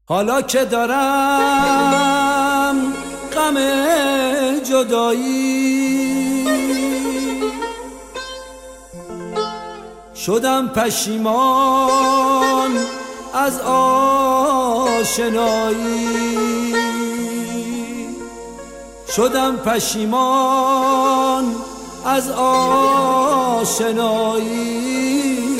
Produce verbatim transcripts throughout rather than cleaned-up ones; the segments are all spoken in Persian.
حالا که دارم غم جدایی، شدم پشیمان از آشنایی، شدم پشیمان از آشنایی.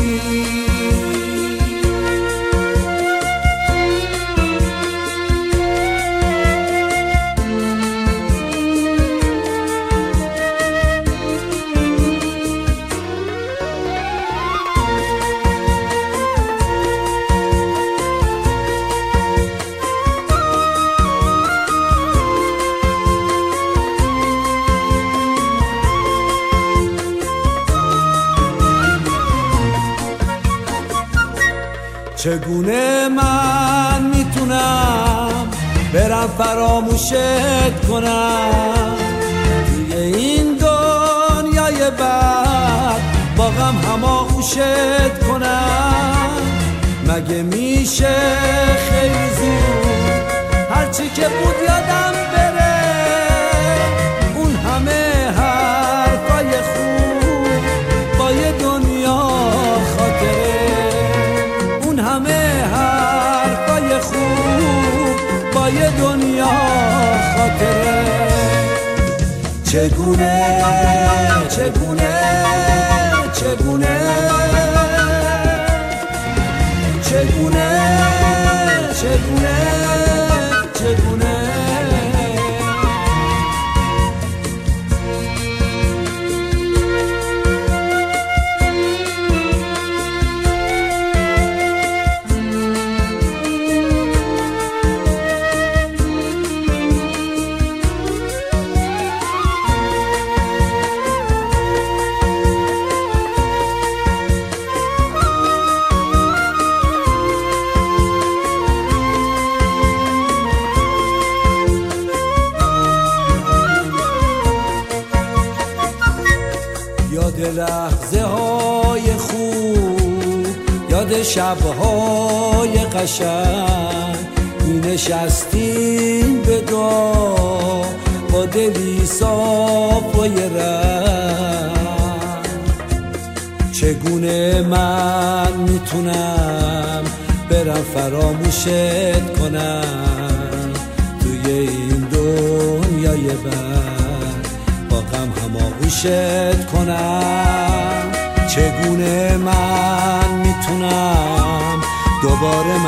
چگونه من میتونم برم فراموشت کنم، توی این دنیای بد با غم هماغوشت کنم؟ مگه میشه خیلی زود هرچی که بود یادم بره، اون همه حرفای خوب با یه دنیا خاطره، همه حرفای خوب با یه دنیا خاطره. چگونه چگونه چگونه چگونه چگونه چگونه یاد لحظه های خوب، یاد شبهای قشنگ، می نشستیم به دو با دلی صاف و یه رنگ. چگونه من میتونم برم فراموشت کنم، توی این دنیای بد با غم هماغوشت کنم؟ چگونه من میتونم دوباره